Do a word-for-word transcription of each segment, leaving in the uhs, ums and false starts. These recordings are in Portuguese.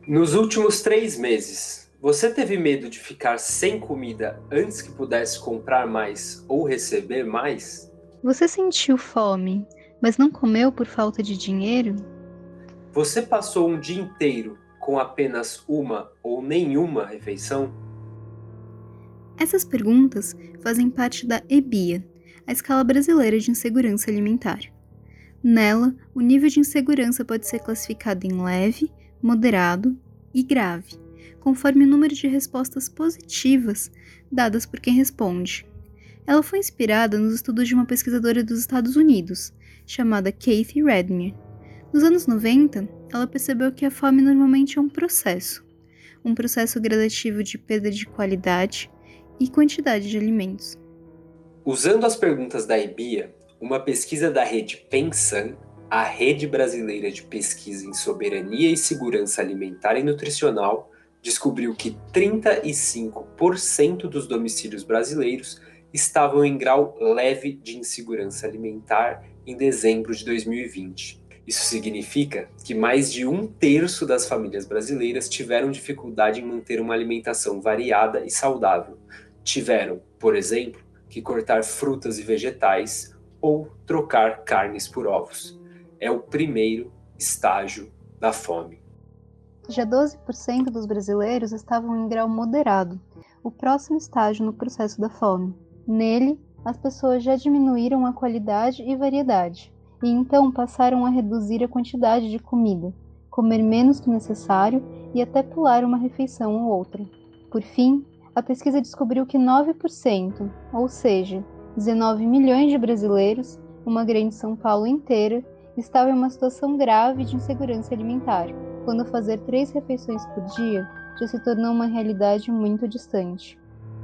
Nos últimos três meses, você teve medo de ficar sem comida antes que pudesse comprar mais ou receber mais? Você sentiu fome, mas não comeu por falta de dinheiro? Você passou um dia inteiro com apenas uma ou nenhuma refeição? Essas perguntas fazem parte da EBIA, a Escala Brasileira de Insegurança Alimentar. Nela, o nível de insegurança pode ser classificado em leve, moderado e grave, conforme o número de respostas positivas dadas por quem responde. Ela foi inspirada nos estudos de uma pesquisadora dos Estados Unidos, chamada Kathy Redmire. Nos anos noventa, ela percebeu que a fome normalmente é um processo, um processo gradativo de perda de qualidade e quantidade de alimentos. Usando as perguntas da EBIA, uma pesquisa da rede Pensan, a Rede Brasileira de Pesquisa em Soberania e Segurança Alimentar e Nutricional, descobriu que trinta e cinco por cento dos domicílios brasileiros estavam em grau leve de insegurança alimentar em dezembro de dois mil e vinte. Isso significa que mais de um terço das famílias brasileiras tiveram dificuldade em manter uma alimentação variada e saudável. Tiveram, por exemplo, que cortar frutas e vegetais ou trocar carnes por ovos. É o primeiro estágio da fome. Já doze por cento dos brasileiros estavam em grau moderado, o próximo estágio no processo da fome. Nele, as pessoas já diminuíram a qualidade e variedade, e então passaram a reduzir a quantidade de comida, comer menos que necessário e até pular uma refeição ou outra. Por fim, a pesquisa descobriu que nove por cento, ou seja, dezenove milhões de brasileiros, uma grande São Paulo inteira, estavam em uma situação grave de insegurança alimentar, quando fazer três refeições por dia já se tornou uma realidade muito distante.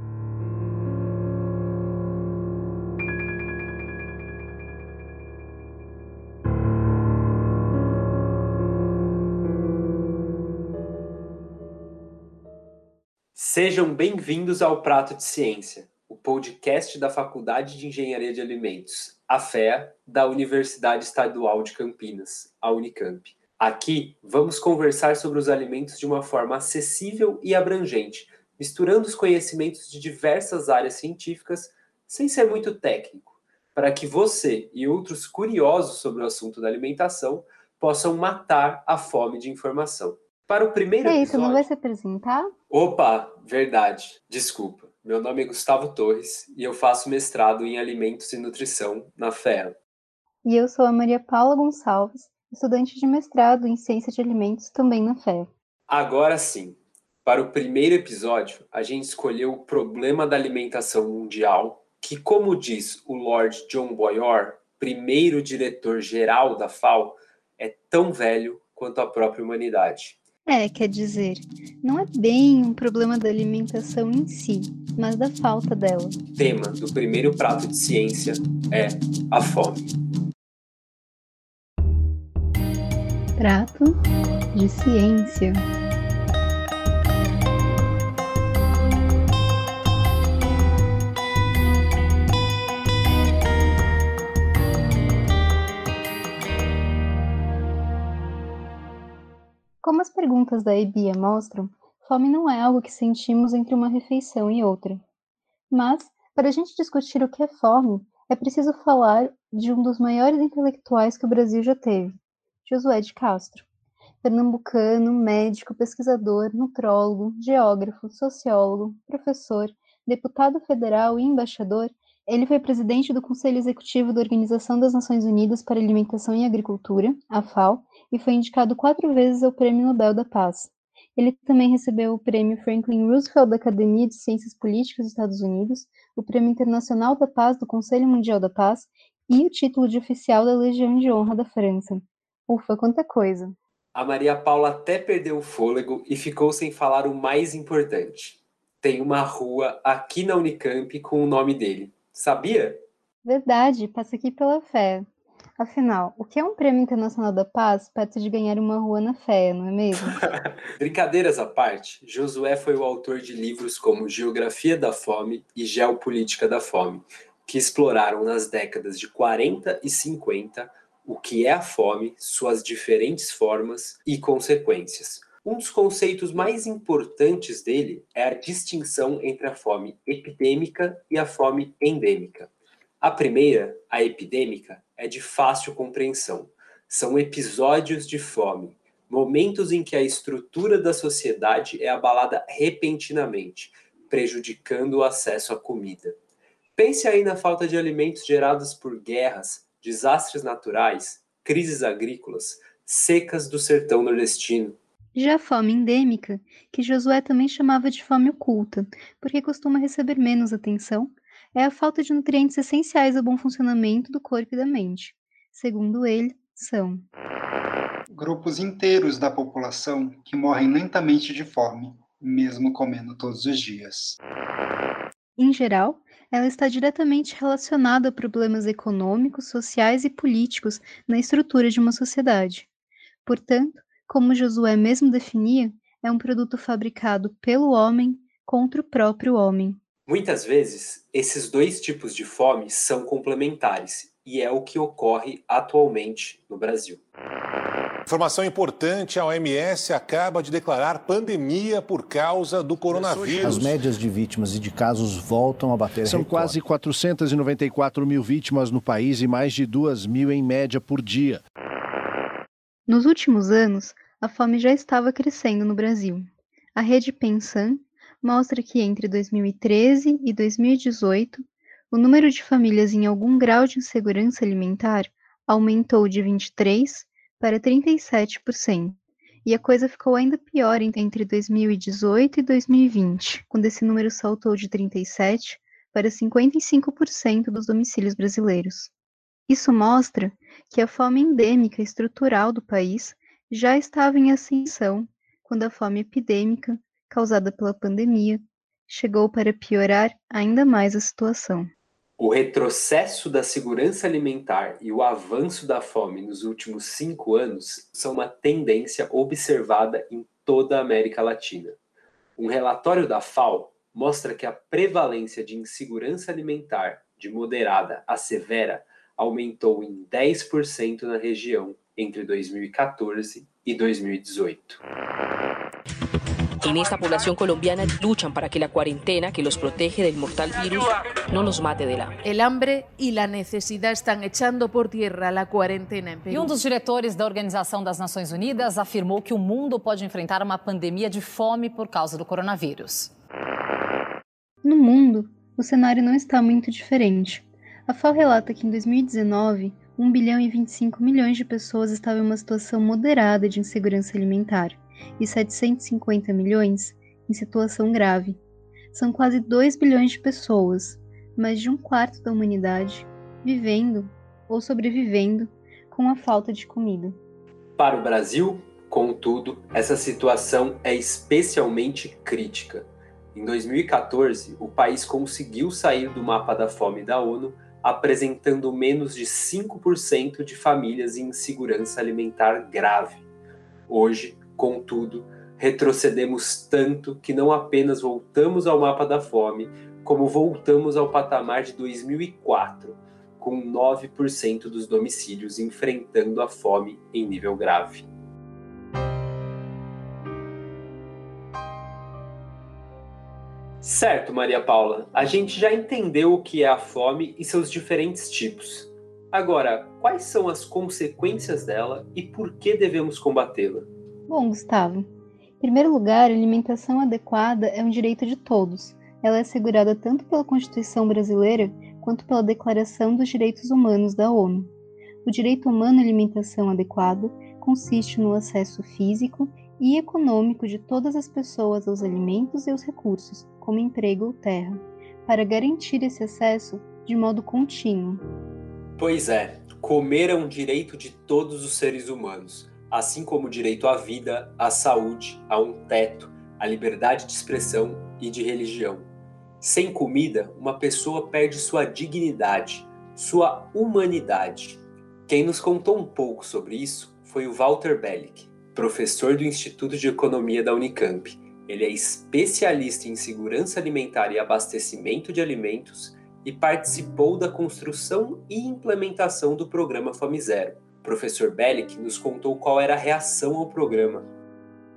Sejam bem-vindos ao Prato de Ciência, o podcast da Faculdade de Engenharia de Alimentos, a FEA, da Universidade Estadual de Campinas, a Unicamp. Aqui vamos conversar sobre os alimentos de uma forma acessível e abrangente, misturando os conhecimentos de diversas áreas científicas sem ser muito técnico, para que você e outros curiosos sobre o assunto da alimentação possam matar a fome de informação. Para o primeiro E aí, tu não vai episódio... se apresentar? Opa, verdade, desculpa. Meu nome é Gustavo Torres e eu faço mestrado em Alimentos e Nutrição na FEA. E eu sou a Maria Paula Gonçalves, estudante de mestrado em Ciência de Alimentos também na FEA. Agora sim, para o primeiro episódio, a gente escolheu o problema da alimentação mundial, que, como diz o Lord John Boyor, primeiro diretor-geral da FAO, é tão velho quanto a própria humanidade. É, quer dizer, não é bem um problema da alimentação em si, mas da falta dela. O tema do primeiro prato de ciência é a fome. Prato de ciência. Como as perguntas da EBIA mostram, fome não é algo que sentimos entre uma refeição e outra. Mas, para a gente discutir o que é fome, é preciso falar de um dos maiores intelectuais que o Brasil já teve, Josué de Castro. Pernambucano, médico, pesquisador, nutrólogo, geógrafo, sociólogo, professor, deputado federal e embaixador, ele foi presidente do Conselho Executivo da Organização das Nações Unidas para Alimentação e Agricultura, a FAO, e foi indicado quatro vezes ao Prêmio Nobel da Paz. Ele também recebeu o Prêmio Franklin Roosevelt da Academia de Ciências Políticas dos Estados Unidos, o Prêmio Internacional da Paz do Conselho Mundial da Paz e o título de oficial da Legião de Honra da França. Ufa, quanta coisa! A Maria Paula até perdeu o fôlego e ficou sem falar o mais importante. Tem uma rua aqui na Unicamp com o nome dele. Sabia? Verdade, passa aqui pela fé. Afinal, o que é um Prêmio Internacional da Paz perto de ganhar uma rua na fé, não é mesmo? Brincadeiras à parte, Josué foi o autor de livros como Geografia da Fome e Geopolítica da Fome, que exploraram nas décadas de quarenta e cinquenta o que é a fome, suas diferentes formas e consequências. Um dos conceitos mais importantes dele é a distinção entre a fome epidêmica e a fome endêmica. A primeira, a epidêmica, é de fácil compreensão. São episódios de fome, momentos em que a estrutura da sociedade é abalada repentinamente, prejudicando o acesso à comida. Pense aí na falta de alimentos gerados por guerras, desastres naturais, crises agrícolas, secas do sertão nordestino. Já a fome endêmica, que Josué também chamava de fome oculta, porque costuma receber menos atenção, é a falta de nutrientes essenciais ao bom funcionamento do corpo e da mente. Segundo ele, são grupos inteiros da população que morrem lentamente de fome, mesmo comendo todos os dias. Em geral, ela está diretamente relacionada a problemas econômicos, sociais e políticos na estrutura de uma sociedade. Portanto, como Josué mesmo definia, é um produto fabricado pelo homem contra o próprio homem. Muitas vezes, esses dois tipos de fome são complementares, e é o que ocorre atualmente no Brasil. Informação importante, a O M S acaba de declarar pandemia por causa do coronavírus. As médias de vítimas e de casos voltam a bater São recorde. quase quatrocentas e noventa e quatro mil vítimas no país e mais de duas mil em média por dia. Nos últimos anos, a fome já estava crescendo no Brasil. A rede Pensan mostra que entre dois mil e treze e dois mil e dezoito, o número de famílias em algum grau de insegurança alimentar aumentou de vinte e três por cento para trinta e sete por cento. E a coisa ficou ainda pior entre dois mil e dezoito e dois mil e vinte, quando esse número saltou de trinta e sete por cento para cinquenta e cinco por cento dos domicílios brasileiros. Isso mostra que a fome endêmica estrutural do país já estava em ascensão quando a fome epidêmica, causada pela pandemia, chegou para piorar ainda mais a situação. O retrocesso da segurança alimentar e o avanço da fome nos últimos cinco anos são uma tendência observada em toda a América Latina. Um relatório da F A O mostra que a prevalência de insegurança alimentar de moderada a severa aumentou em dez por cento na região entre dois mil e quatorze y dois mil y dezoito. En esta población colombiana luchan para que la cuarentena que los protege del mortal virus no nos mate del hambre. El hambre y la necesidad están echando por tierra la cuarentena en Perú. E um dos diretores da Organização das Nações Unidas afirmou que o mundo pode enfrentar uma pandemia de fome por causa do coronavírus. No mundo, o cenário não está muito diferente. A F A O relata que em dois mil e dezenove, um bilhão e vinte e cinco milhões de pessoas estavam em uma situação moderada de insegurança alimentar e setecentos e cinquenta milhões em situação grave. São quase dois bilhões de pessoas, mais de um quarto da humanidade, vivendo ou sobrevivendo com a falta de comida. Para o Brasil, contudo, essa situação é especialmente crítica. Em dois mil e quatorze, o país conseguiu sair do mapa da fome da ONU, apresentando menos de cinco por cento de famílias em insegurança alimentar grave. Hoje, contudo, retrocedemos tanto que não apenas voltamos ao mapa da fome, como voltamos ao patamar de dois mil e quatro, com nove por cento dos domicílios enfrentando a fome em nível grave. Certo, Maria Paula, a gente já entendeu o que é a fome e seus diferentes tipos. Agora, quais são as consequências dela e por que devemos combatê-la? Bom, Gustavo, em primeiro lugar, a alimentação adequada é um direito de todos. Ela é assegurada tanto pela Constituição brasileira quanto pela Declaração dos Direitos Humanos da ONU. O direito humano à alimentação adequada consiste no acesso físico e econômico de todas as pessoas aos alimentos e aos recursos, como emprego ou terra, para garantir esse acesso de modo contínuo. Pois é, comer é um direito de todos os seres humanos, assim como o direito à vida, à saúde, a um teto, à liberdade de expressão e de religião. Sem comida, uma pessoa perde sua dignidade, sua humanidade. Quem nos contou um pouco sobre isso foi o Walter Bellick, professor do Instituto de Economia da Unicamp. Ele é especialista em segurança alimentar e abastecimento de alimentos e participou da construção e implementação do programa Fome Zero. O professor Bellick nos contou qual era a reação ao programa.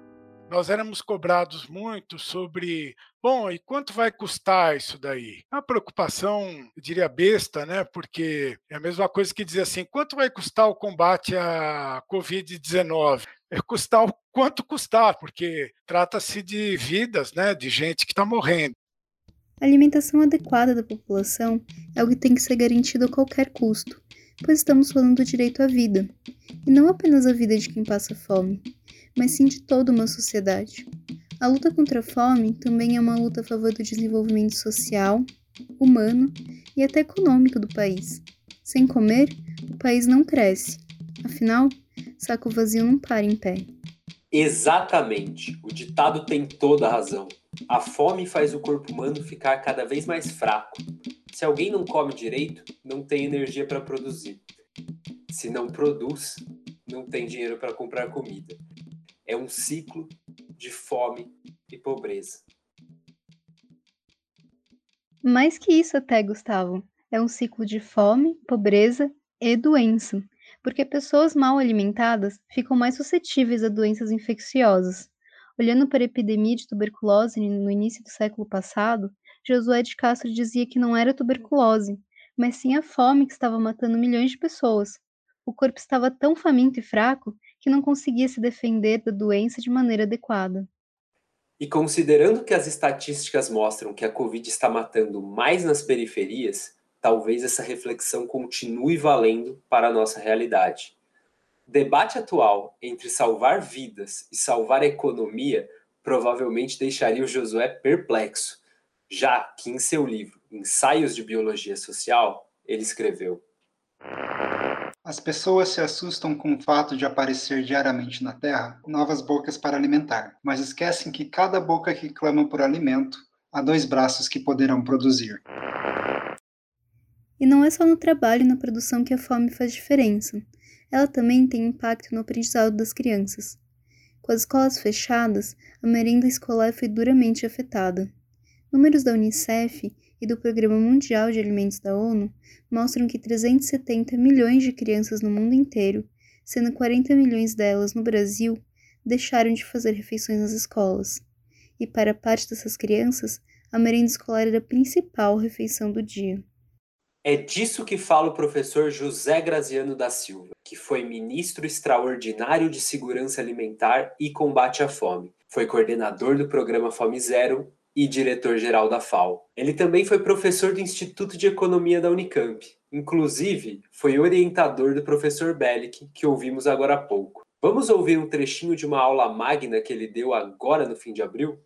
nós éramos cobrados muito sobre, bom, e quanto vai custar isso daí? É uma preocupação, eu diria, besta, né? Porque é a mesma coisa que dizer assim, quanto vai custar o combate à covid dezenove? É custar o quanto custar, porque trata-se de vidas, né? De gente que está morrendo. A alimentação adequada da população é algo que tem que ser garantido a qualquer custo, pois estamos falando do direito à vida, e não apenas a vida de quem passa fome, mas sim de toda uma sociedade. A luta contra a fome também é uma luta a favor do desenvolvimento social, humano e até econômico do país. Sem comer, o país não cresce. Afinal, saco vazio não para em pé. Exatamente. O ditado tem toda a razão. A fome faz o corpo humano ficar cada vez mais fraco. Se alguém não come direito, não tem energia para produzir. Se não produz, não tem dinheiro para comprar comida. É um ciclo de fome e pobreza. Mais que isso até, Gustavo. É um ciclo de fome, pobreza e doença, porque pessoas mal alimentadas ficam mais suscetíveis a doenças infecciosas. Olhando para a epidemia de tuberculose no início do século passado, Josué de Castro dizia que não era tuberculose, mas sim a fome que estava matando milhões de pessoas. O corpo estava tão faminto e fraco que não conseguia se defender da doença de maneira adequada. E considerando que as estatísticas mostram que a Covid está matando mais nas periferias, talvez essa reflexão continue valendo para a nossa realidade. O debate atual entre salvar vidas e salvar a economia provavelmente deixaria o Josué perplexo, já que em seu livro Ensaios de Biologia Social, ele escreveu: As pessoas se assustam com o fato de aparecer diariamente na Terra novas bocas para alimentar, mas esquecem que cada boca que clama por alimento há dois braços que poderão produzir. E não é só no trabalho e na produção que a fome faz diferença. Ela também tem impacto no aprendizado das crianças. Com as escolas fechadas, a merenda escolar foi duramente afetada. Números da Unicef e do Programa Mundial de Alimentos da ONU mostram que trezentos e setenta milhões de crianças no mundo inteiro, sendo quarenta milhões delas no Brasil, deixaram de fazer refeições nas escolas. E para parte dessas crianças, a merenda escolar era a principal refeição do dia. É disso que fala o professor José Graziano da Silva, que foi ministro extraordinário de Segurança Alimentar e Combate à Fome. Foi coordenador do programa Fome Zero e diretor-geral da F A O. Ele também foi professor do Instituto de Economia da Unicamp. Inclusive, foi orientador do professor Bellick, que ouvimos agora há pouco. Vamos ouvir um trechinho de uma aula magna que ele deu agora no fim de abril?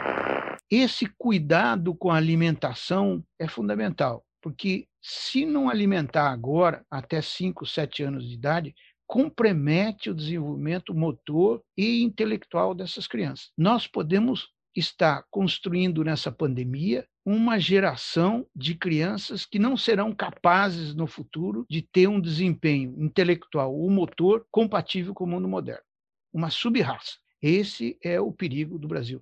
Esse cuidado com a alimentação é fundamental, porque se não alimentar agora, até cinco, sete anos de idade, compromete o desenvolvimento motor e intelectual dessas crianças. Nós podemos estar construindo nessa pandemia uma geração de crianças que não serão capazes no futuro de ter um desempenho intelectual ou motor compatível com o mundo moderno. Uma sub-raça. Esse é o perigo do Brasil.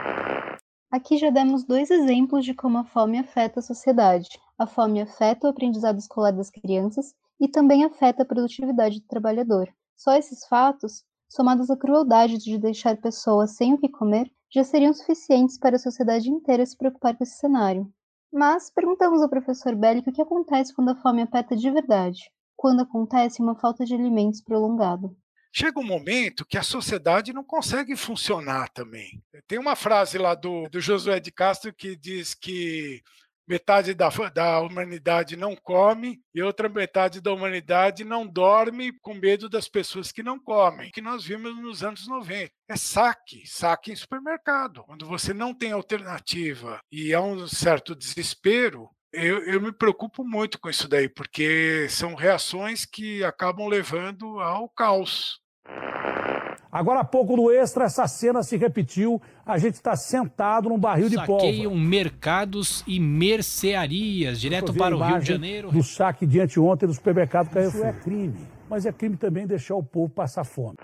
Aqui já demos dois exemplos de como a fome afeta a sociedade. A fome afeta o aprendizado escolar das crianças e também afeta a produtividade do trabalhador. Só esses fatos, somados à crueldade de deixar pessoas sem o que comer, já seriam suficientes para a sociedade inteira se preocupar com esse cenário. Mas perguntamos ao professor Bellick o que acontece quando a fome afeta de verdade, quando acontece uma falta de alimentos prolongada. Chega um momento que a sociedade não consegue funcionar também. Tem uma frase lá do, do Josué de Castro que diz que metade da, da humanidade não come e outra metade da humanidade não dorme com medo das pessoas que não comem, que nós vimos nos anos noventa. É saque, saque em supermercado. Quando você não tem alternativa e há um certo desespero, Eu, eu me preocupo muito com isso daí, porque são reações que acabam levando ao caos. Agora há pouco no Extra, essa cena se repetiu. A gente está sentado num barril de pólvora. Saqueiam mercados e mercearias, direto para o Rio de Janeiro. Do saque de anteontem do supermercado Carrefour. Isso é crime, mas é crime também deixar o povo passar fome.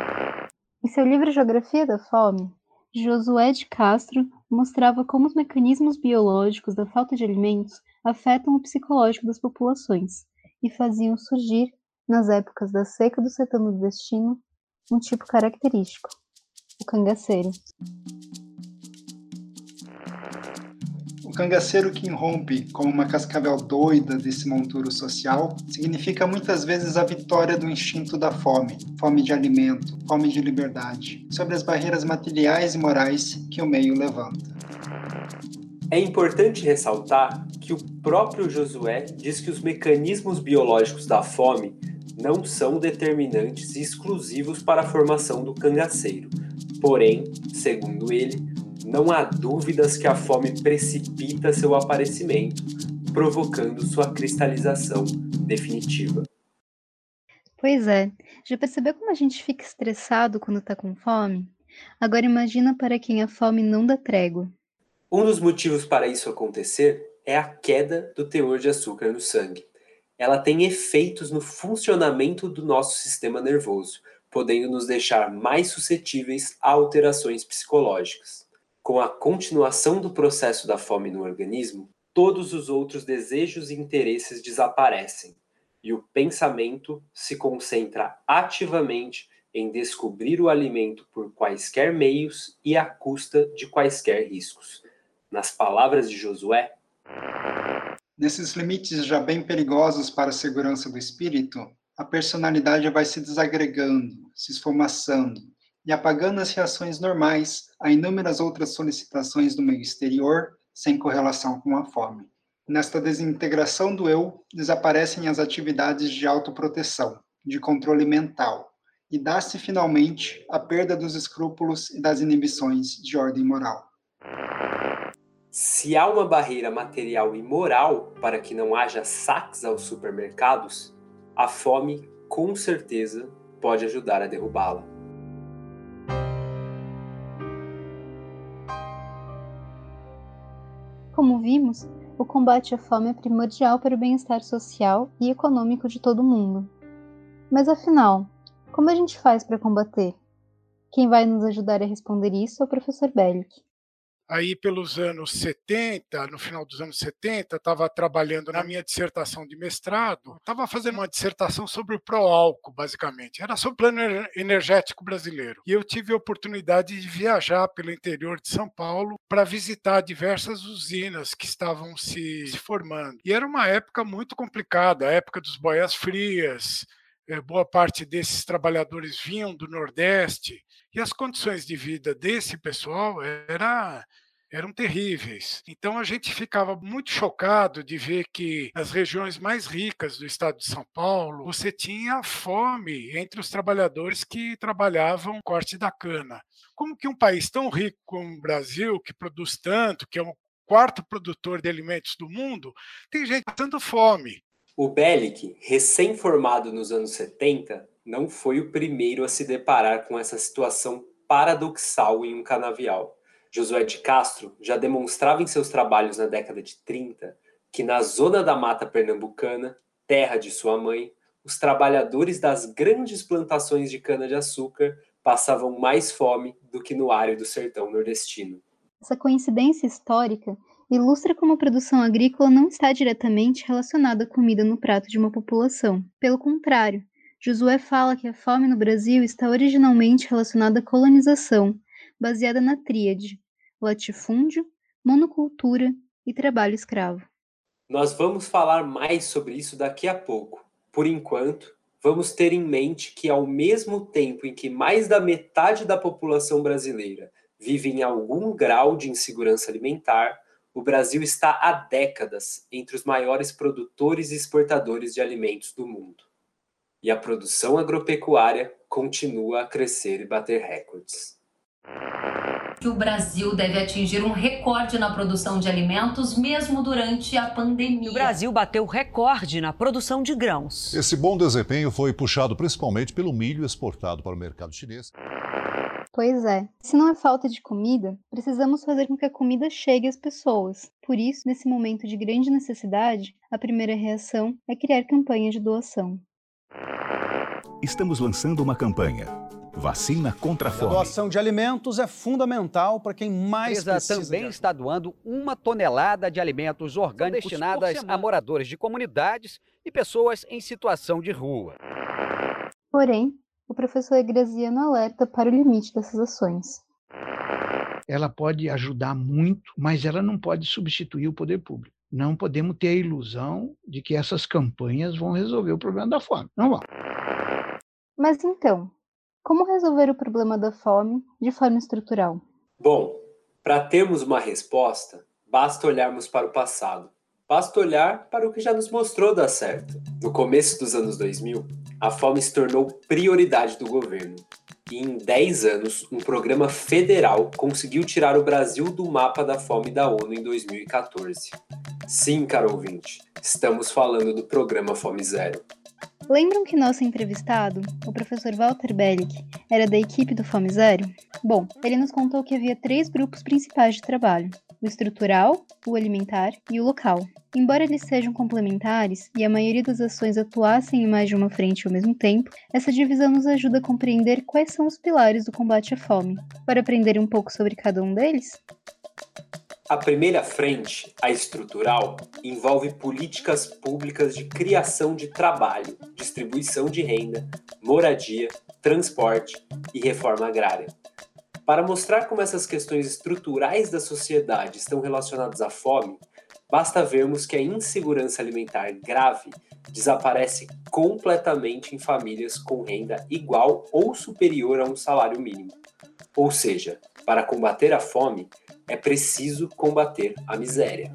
Em seu livro Geografia da Fome, Josué de Castro mostrava como os mecanismos biológicos da falta de alimentos afetam o psicológico das populações e faziam surgir, nas épocas da seca do sertão nordestino, um tipo característico: o cangaceiro. O cangaceiro que irrompe como uma cascavel doida desse monturo social significa muitas vezes a vitória do instinto da fome, fome de alimento, fome de liberdade, sobre as barreiras materiais e morais que o meio levanta. É importante ressaltar que o próprio Josué diz que os mecanismos biológicos da fome não são determinantes e exclusivos para a formação do cangaceiro. Porém, segundo ele, não há dúvidas que a fome precipita seu aparecimento, provocando sua cristalização definitiva. Pois é, já percebeu como a gente fica estressado quando está com fome? Agora imagina para quem a fome não dá trégua. Um dos motivos para isso acontecer é a queda do teor de açúcar no sangue. Ela tem efeitos no funcionamento do nosso sistema nervoso, podendo nos deixar mais suscetíveis a alterações psicológicas. Com a continuação do processo da fome no organismo, todos os outros desejos e interesses desaparecem, e o pensamento se concentra ativamente em descobrir o alimento por quaisquer meios e à custa de quaisquer riscos. Nas palavras de Josué, nesses limites já bem perigosos para a segurança do espírito, a personalidade vai se desagregando, se esfumaçando e apagando as reações normais a inúmeras outras solicitações do meio exterior sem correlação com a fome. Nesta desintegração do eu, desaparecem as atividades de autoproteção, de controle mental, e dá-se finalmente a perda dos escrúpulos e das inibições de ordem moral. Se há uma barreira material e moral para que não haja saques aos supermercados, a fome, com certeza, pode ajudar a derrubá-la. Como vimos, o combate à fome é primordial para o bem-estar social e econômico de todo mundo. Mas afinal, como a gente faz para combater? Quem vai nos ajudar a responder isso é o professor Bellick. Aí pelos anos setenta, no final dos anos setenta, estava trabalhando na minha dissertação de mestrado, estava fazendo uma dissertação sobre o pró-álcool, basicamente. Era sobre o plano energético brasileiro. E eu tive a oportunidade de viajar pelo interior de São Paulo para visitar diversas usinas que estavam se, se formando. E era uma época muito complicada, a época dos boias frias. Boa parte desses trabalhadores vinham do Nordeste e as condições de vida desse pessoal era, eram terríveis. Então a gente ficava muito chocado de ver que nas regiões mais ricas do estado de São Paulo você tinha fome entre os trabalhadores que trabalhavam no corte da cana. Como que um país tão rico como o Brasil, que produz tanto, que é o quarto produtor de alimentos do mundo, tem gente passando fome? O Bellick, recém-formado nos anos setenta, não foi o primeiro a se deparar com essa situação paradoxal em um canavial. Josué de Castro já demonstrava em seus trabalhos na década de trinta que na zona da mata pernambucana, terra de sua mãe, os trabalhadores das grandes plantações de cana-de-açúcar passavam mais fome do que no árido sertão nordestino. Essa coincidência histórica ilustra como a produção agrícola não está diretamente relacionada à comida no prato de uma população. Pelo contrário, Josué fala que a fome no Brasil está originalmente relacionada à colonização, baseada na tríade: latifúndio, monocultura e trabalho escravo. Nós vamos falar mais sobre isso daqui a pouco. Por enquanto, vamos ter em mente que ao mesmo tempo em que mais da metade da população brasileira vive em algum grau de insegurança alimentar, o Brasil está há décadas entre os maiores produtores e exportadores de alimentos do mundo. E a produção agropecuária continua a crescer e bater recordes. O Brasil deve atingir um recorde na produção de alimentos, mesmo durante a pandemia. O Brasil bateu recorde na produção de grãos. Esse bom desempenho foi puxado principalmente pelo milho exportado para o mercado chinês. Pois é, se não é falta de comida, precisamos fazer com que a comida chegue às pessoas. Por isso, nesse momento de grande necessidade, a primeira reação é criar campanha de doação. Estamos lançando uma campanha. Vacina contra a fome. A doação de alimentos é fundamental para quem mais precisa. A empresa também está doando uma tonelada de alimentos orgânicos destinadas a moradores de comunidades e pessoas em situação de rua. Porém, o professor Graziano alerta para o limite dessas ações. Ela pode ajudar muito, mas ela não pode substituir o poder público. Não podemos ter a ilusão de que essas campanhas vão resolver o problema da fome. Não vão. Mas então, como resolver o problema da fome de forma estrutural? Bom, para termos uma resposta, basta olharmos para o passado. Basta olhar para o que já nos mostrou dar certo. No começo dos anos dois mil, a fome se tornou prioridade do governo. E em dez anos, um programa federal conseguiu tirar o Brasil do mapa da fome da ONU em dois mil e quatorze. Sim, caro ouvinte, estamos falando do programa Fome Zero. Lembram que nosso entrevistado, o professor Walter Bellick, era da equipe do Fome Zero? Bom, ele nos contou que havia três grupos principais de trabalho: o estrutural, o alimentar e o local. Embora eles sejam complementares e a maioria das ações atuassem em mais de uma frente ao mesmo tempo, essa divisão nos ajuda a compreender quais são os pilares do combate à fome. Para aprender um pouco sobre cada um deles? A primeira frente, a estrutural, envolve políticas públicas de criação de trabalho, distribuição de renda, moradia, transporte e reforma agrária. Para mostrar como essas questões estruturais da sociedade estão relacionadas à fome, basta vermos que a insegurança alimentar grave desaparece completamente em famílias com renda igual ou superior a um salário mínimo. Ou seja, para combater a fome, é preciso combater a miséria.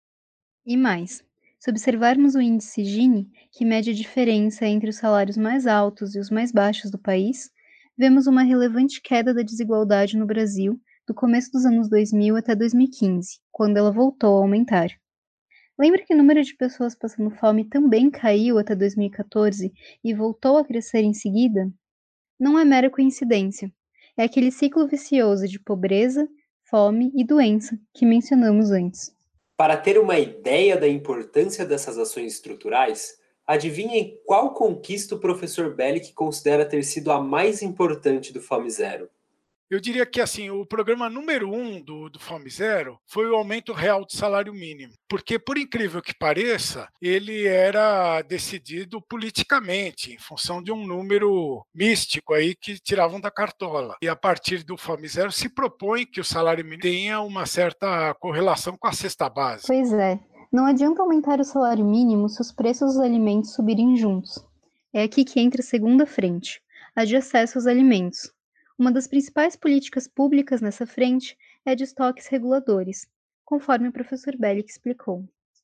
E mais, se observarmos o índice Gini, que mede a diferença entre os salários mais altos e os mais baixos do país, vemos uma relevante queda da desigualdade no Brasil do começo dos anos dois mil até dois mil e quinze, quando ela voltou a aumentar. Lembra que o número de pessoas passando fome também caiu até dois mil e quatorze e voltou a crescer em seguida? Não é mera coincidência. É aquele ciclo vicioso de pobreza, fome e doença que mencionamos antes. Para ter uma ideia da importância dessas ações estruturais, adivinhem qual conquista o professor Bellick considera ter sido a mais importante do Fome Zero? Eu diria que assim, o programa número um do, do Fome Zero foi o aumento real do salário mínimo. Porque, por incrível que pareça, ele era decidido politicamente, em função de um número místico aí que tiravam da cartola. E a partir do Fome Zero se propõe que o salário mínimo tenha uma certa correlação com a cesta básica. Pois é, não adianta aumentar o salário mínimo se os preços dos alimentos subirem juntos. É aqui que entra a segunda frente, a de acesso aos alimentos. Uma das principais políticas públicas nessa frente é a de estoques reguladores, conforme o professor Bellick explicou.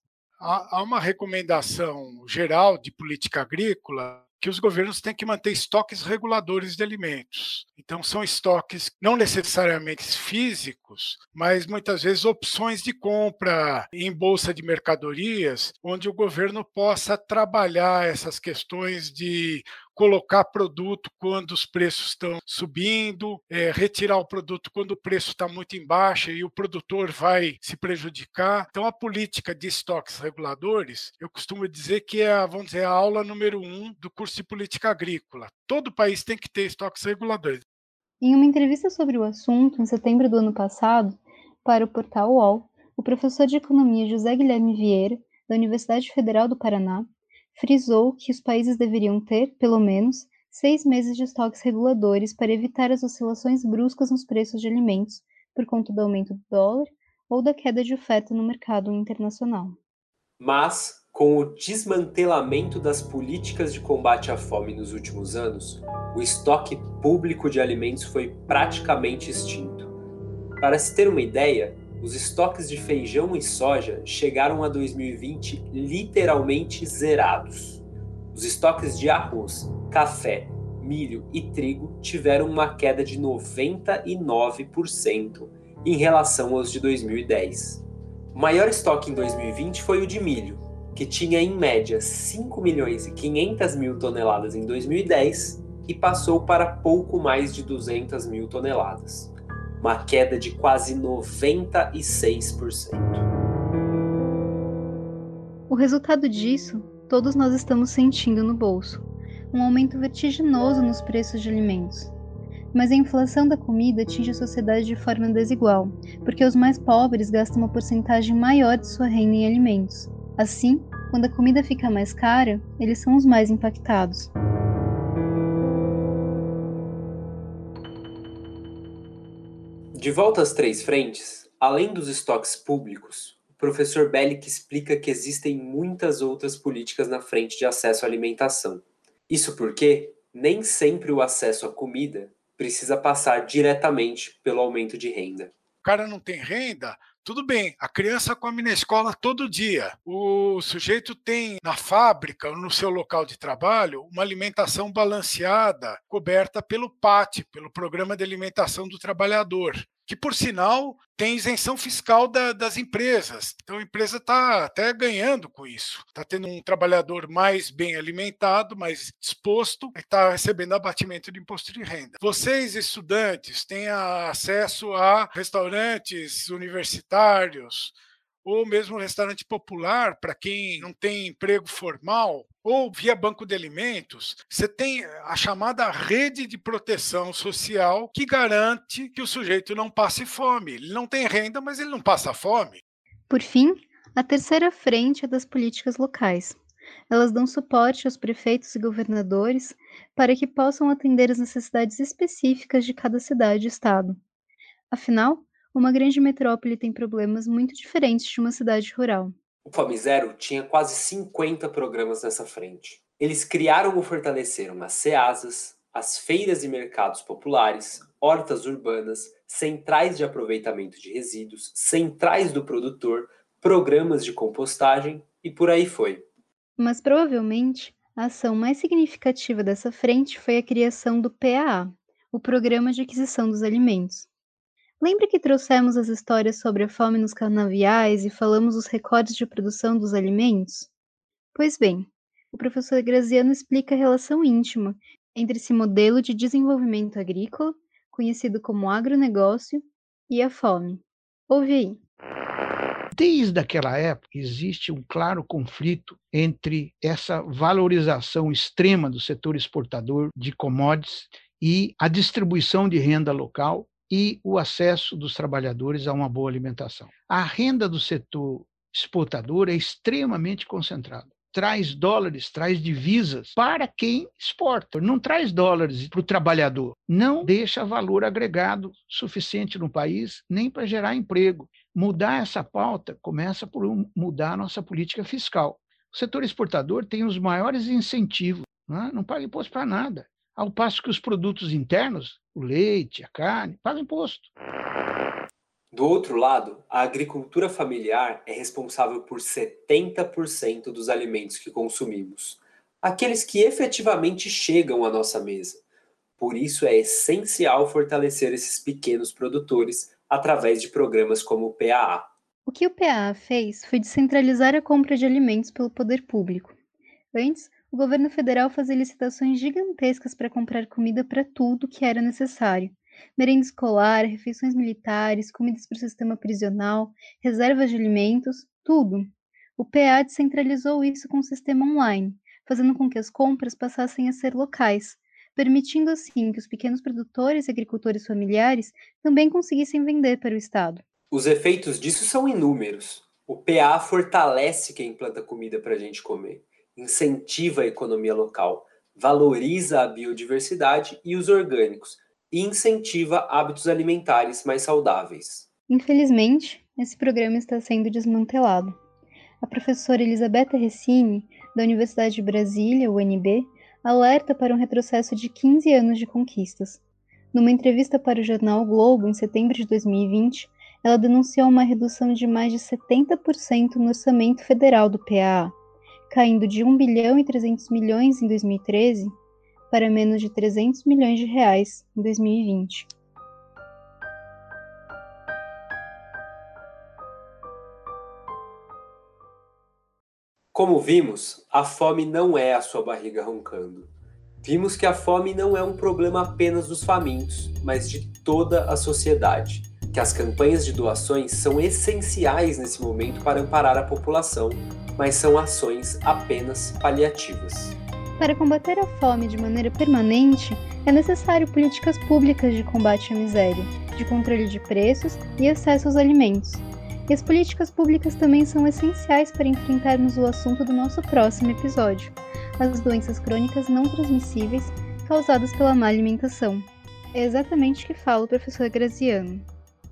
Há uma recomendação geral de política agrícola que os governos têm que manter estoques reguladores de alimentos. Então, são estoques não necessariamente físicos, mas muitas vezes opções de compra em bolsa de mercadorias, onde o governo possa trabalhar essas questões de colocar produto quando os preços estão subindo, é, retirar o produto quando o preço está muito em baixa e o produtor vai se prejudicar. Então, a política de estoques reguladores, eu costumo dizer que é, vamos dizer, a aula número um do curso de política agrícola. Todo país tem que ter estoques reguladores. Em uma entrevista sobre o assunto, em setembro do ano passado, para o portal U O L, o professor de economia José Guilherme Vieira, da Universidade Federal do Paraná, frisou que os países deveriam ter, pelo menos, seis meses de estoques reguladores para evitar as oscilações bruscas nos preços de alimentos por conta do aumento do dólar ou da queda de oferta no mercado internacional. Mas, com o desmantelamento das políticas de combate à fome nos últimos anos, o estoque público de alimentos foi praticamente extinto. Para se ter uma ideia, os estoques de feijão e soja chegaram a dois mil e vinte literalmente zerados. Os estoques de arroz, café, milho e trigo tiveram uma queda de noventa e nove por cento em relação aos de dois mil e dez. O maior estoque em dois mil e vinte foi o de milho, que tinha em média cinco milhões e quinhentas mil toneladas em dois mil e dez e passou para pouco mais de duzentas mil toneladas. Uma queda de quase noventa e seis por cento. O resultado disso, todos nós estamos sentindo no bolso. Um aumento vertiginoso nos preços de alimentos. Mas a inflação da comida atinge a sociedade de forma desigual, porque os mais pobres gastam uma porcentagem maior de sua renda em alimentos. Assim, quando a comida fica mais cara, eles são os mais impactados. De volta às três frentes, além dos estoques públicos, o professor Bellick explica que existem muitas outras políticas na frente de acesso à alimentação. Isso porque nem sempre o acesso à comida precisa passar diretamente pelo aumento de renda. O cara não tem renda, tudo bem, a criança come na escola todo dia. O sujeito tem na fábrica ou no seu local de trabalho uma alimentação balanceada, coberta pelo P A T, pelo Programa de Alimentação do Trabalhador, que, por sinal, tem isenção fiscal da, das empresas. Então, a empresa está até ganhando com isso. Está tendo um trabalhador mais bem alimentado, mais disposto, e está recebendo abatimento de imposto de renda. Vocês, estudantes, têm acesso a restaurantes universitários, ou mesmo restaurante popular, para quem não tem emprego formal, ou via banco de alimentos. Você tem a chamada rede de proteção social que garante que o sujeito não passe fome. Ele não tem renda, mas ele não passa fome. Por fim, a terceira frente é das políticas locais. Elas dão suporte aos prefeitos e governadores para que possam atender às necessidades específicas de cada cidade e estado. Afinal, uma grande metrópole tem problemas muito diferentes de uma cidade rural. O Fome Zero tinha quase cinquenta programas nessa frente. Eles criaram ou fortaleceram as ceasas, as feiras e mercados populares, hortas urbanas, centrais de aproveitamento de resíduos, centrais do produtor, programas de compostagem e por aí foi. Mas provavelmente, a ação mais significativa dessa frente foi a criação do P A A, o Programa de Aquisição dos Alimentos. Lembra que trouxemos as histórias sobre a fome nos canaviais e falamos dos recordes de produção dos alimentos? Pois bem, o professor Graziano explica a relação íntima entre esse modelo de desenvolvimento agrícola, conhecido como agronegócio, e a fome. Ouve aí. Desde aquela época, existe um claro conflito entre essa valorização extrema do setor exportador de commodities e a distribuição de renda local e o acesso dos trabalhadores a uma boa alimentação. A renda do setor exportador é extremamente concentrada. Traz dólares, traz divisas para quem exporta. Não traz dólares para o trabalhador. Não deixa valor agregado suficiente no país, nem para gerar emprego. Mudar essa pauta começa por mudar a nossa política fiscal. O setor exportador tem os maiores incentivos, não, não paga imposto para nada. Ao passo que os produtos internos, o leite, a carne, pagam imposto. Do outro lado, a agricultura familiar é responsável por setenta por cento dos alimentos que consumimos, aqueles que efetivamente chegam à nossa mesa. Por isso é essencial fortalecer esses pequenos produtores através de programas como o P A A. O que o P A A fez foi descentralizar a compra de alimentos pelo poder público. Antes, o governo federal fazia licitações gigantescas para comprar comida para tudo que era necessário. Merenda escolar, refeições militares, comidas para o sistema prisional, reservas de alimentos, tudo. O P A descentralizou isso com um sistema online, fazendo com que as compras passassem a ser locais, permitindo assim que os pequenos produtores e agricultores familiares também conseguissem vender para o Estado. Os efeitos disso são inúmeros. O P A fortalece quem planta comida para a gente comer, incentiva a economia local, valoriza a biodiversidade e os orgânicos, e incentiva hábitos alimentares mais saudáveis. Infelizmente, esse programa está sendo desmantelado. A professora Elisabetta Recini, da Universidade de Brasília, U N B, alerta para um retrocesso de quinze anos de conquistas. Numa entrevista para o jornal o Globo, em setembro de dois mil e vinte, ela denunciou uma redução de mais de setenta por cento no orçamento federal do P A A, caindo de um bilhão e trezentos milhões em dois mil e treze para menos de trezentos milhões de reais em dois mil e vinte. Como vimos, a fome não é a sua barriga roncando. Vimos que a fome não é um problema apenas dos famintos, mas de toda a sociedade, que as campanhas de doações são essenciais nesse momento para amparar a população, mas são ações apenas paliativas. Para combater a fome de maneira permanente, é necessário políticas públicas de combate à miséria, de controle de preços e acesso aos alimentos. E as políticas públicas também são essenciais para enfrentarmos o assunto do nosso próximo episódio, as doenças crônicas não transmissíveis causadas pela má alimentação. É exatamente o que fala o professor Graziano.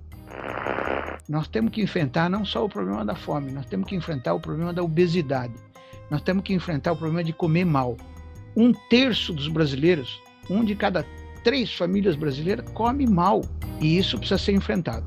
Nós temos que enfrentar não só o problema da fome, nós temos que enfrentar o problema da obesidade. Nós temos que enfrentar o problema de comer mal. Um terço dos brasileiros, um de cada três famílias brasileiras, come mal. E isso precisa ser enfrentado.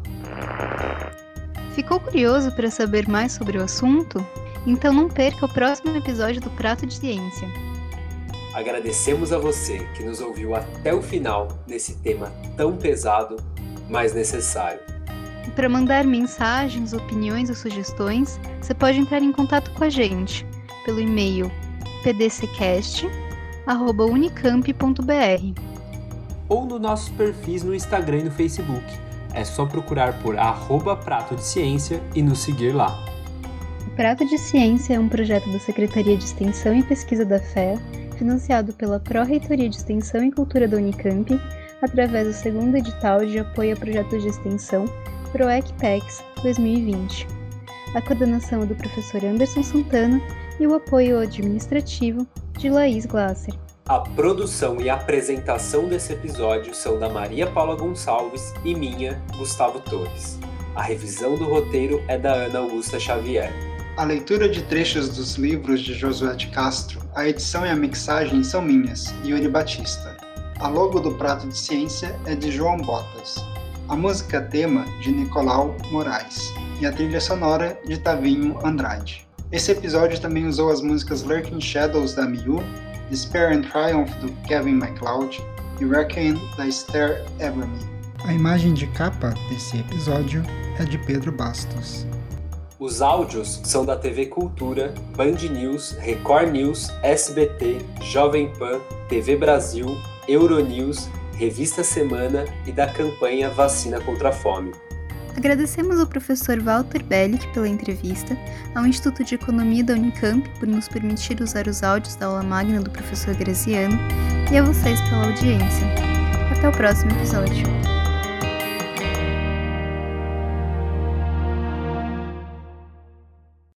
Ficou curioso para saber mais sobre o assunto? Então não perca o próximo episódio do Prato de Ciência. Agradecemos a você que nos ouviu até o final nesse tema tão pesado, mas necessário. E para mandar mensagens, opiniões ou sugestões, você pode entrar em contato com a gente pelo e-mail p d c cast arroba unicamp ponto b r ou nos nossos perfis no Instagram e no Facebook. É só procurar por arroba Prato de Ciência e nos seguir lá. O Prato de Ciência é um projeto da Secretaria de Extensão e Pesquisa da F E A, financiado pela Pró-Reitoria de Extensão e Cultura da Unicamp, através do segundo edital de apoio a projetos de extensão PROEC-PEX dois mil e vinte. A coordenação é do professor Anderson Santana e o apoio administrativo de Laís Glasser. A produção e a apresentação desse episódio são da Maria Paula Gonçalves e minha, Gustavo Torres. A revisão do roteiro é da Ana Augusta Xavier. A leitura de trechos dos livros de Josué de Castro, a edição e a mixagem são minhas, Yuri Batista. A logo do Prato de Ciência é de João Botas. A música tema de Nicolau Moraes e a trilha sonora de Tavinho Andrade. Esse episódio também usou as músicas Lurking Shadows da Miu, Despair and Triumph do Kevin MacLeod e Requiem da Esther Abramy. A imagem de capa desse episódio é de Pedro Bastos. Os áudios são da T V Cultura, Band News, Record News, S B T, Jovem Pan, T V Brasil, Euronews, Revista Semana e da campanha Vacina contra a Fome. Agradecemos ao professor Walter Bellick pela entrevista, ao Instituto de Economia da Unicamp por nos permitir usar os áudios da aula magna do professor Graziano e a vocês pela audiência. Até o próximo episódio.